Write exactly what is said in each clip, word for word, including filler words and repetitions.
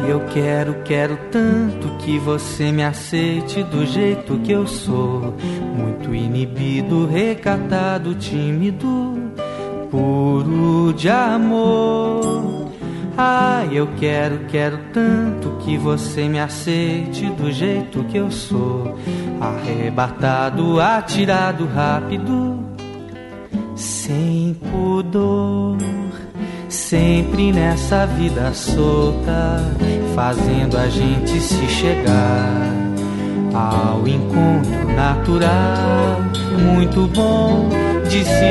eu quero, quero tanto que você me aceite do jeito que eu sou. Muito inibido, recatado, tímido, puro de amor. Ai, eu quero, quero tanto que você me aceite do jeito que eu sou. Arrebatado, atirado, rápido, sem pudor. Sempre nessa vida solta, fazendo a gente se chegar ao encontro natural, muito bom de se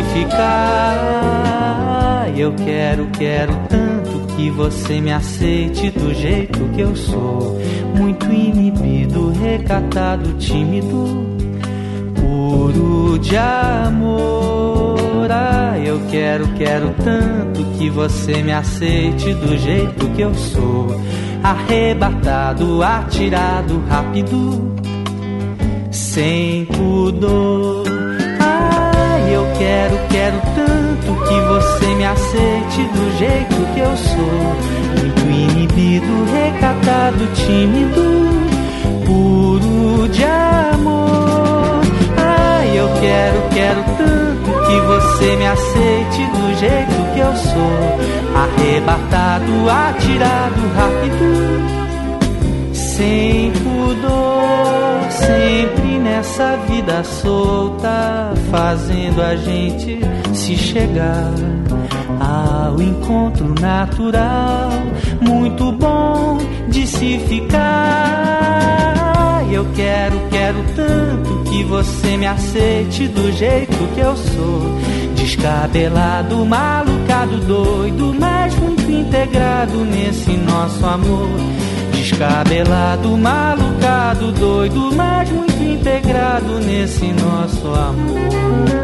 ficar. Eu quero, quero tanto que você me aceite do jeito que eu sou. Muito inibido, recatado, tímido, puro de amor. Ah, eu quero, quero tanto que você me aceite do jeito que eu sou. Arrebatado, atirado, rápido, sem pudor. Ah, eu quero, quero tanto que você me aceite do jeito que eu sou. Muito inibido, recatado, tímido, puro de amor. Ah, eu quero, quero tanto que você me aceite do jeito que eu sou. Arrebatado, atirado, rápido, sem pudor. Sempre nessa vida solta, fazendo a gente se chegar ao encontro natural, muito bom de se ficar. Eu quero, quero tanto que você me aceite do jeito que eu sou. Descabelado, malucado, doido, mas muito integrado nesse nosso amor. Descabelado, malucado, doido, mas muito integrado nesse nosso amor.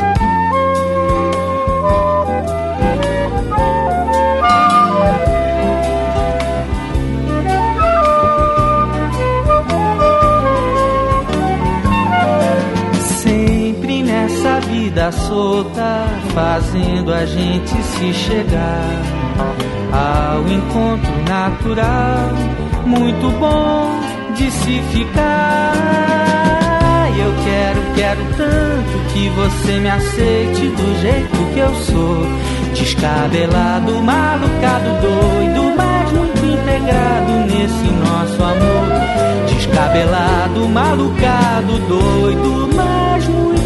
Vida solta, fazendo a gente se chegar ao encontro natural, muito bom de se ficar. Eu quero, quero tanto que você me aceite do jeito que eu sou. Descabelado, malucado, doido, mas muito integrado nesse nosso amor. Descabelado, malucado, doido, mas muito